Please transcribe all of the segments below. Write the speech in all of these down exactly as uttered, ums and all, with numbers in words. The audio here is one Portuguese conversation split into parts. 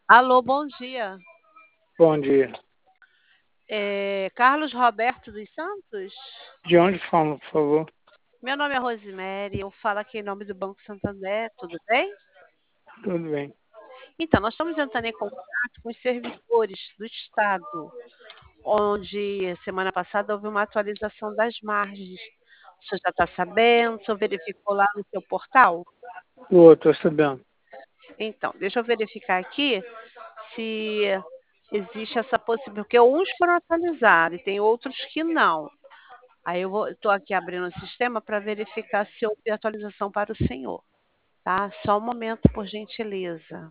Alô, bom dia. Bom dia. É, Carlos Roberto dos Santos? De onde fala, por favor? Meu nome é Rosemary, eu falo aqui em nome do Banco Santander, tudo bem? Tudo bem. Então, nós estamos entrando em contato com os servidores do Estado, onde semana passada houve uma atualização das margens. O senhor já está sabendo? O senhor verificou lá no seu portal? Ô, tô sabendo. Então, deixa eu verificar aqui se existe essa possibilidade, porque uns foram atualizados e tem outros que não. Aí eu estou aqui abrindo o sistema para verificar se houve atualização para o senhor, tá? Só um momento, por gentileza.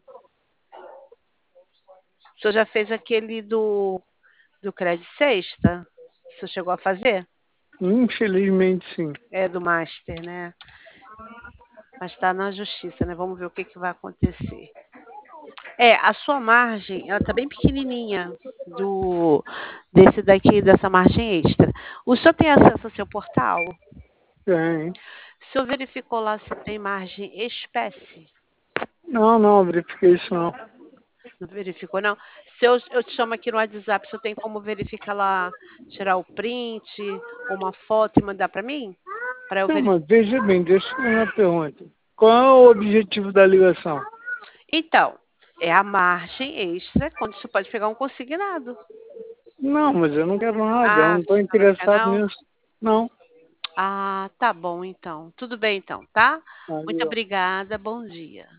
O senhor já fez aquele do, do Credit Sexta? O senhor chegou a fazer? Infelizmente, sim. É do Master, né? Mas está na justiça, né? Vamos ver o que, que vai acontecer. É, a sua margem, ela está bem pequenininha do desse daqui, dessa margem extra. O senhor tem acesso ao seu portal? Tem. O senhor verificou lá se tem margem espécie? Não, não, verifiquei isso não. Não verificou, não? Se eu, eu te chamo aqui no WhatsApp, você tem como verificar lá, tirar o print, uma foto e mandar para mim? Para eu Não, verificar. mas veja bem, deixa eu fazer uma pergunta. Qual é o objetivo da ligação? Então, é a margem extra quando você pode pegar um consignado. Não, mas eu não quero nada, eu Ah, não estou você não quer interessado não? nisso. Não. Ah, tá bom então. Tudo bem então, tá? Muito Valeu. obrigada, bom dia.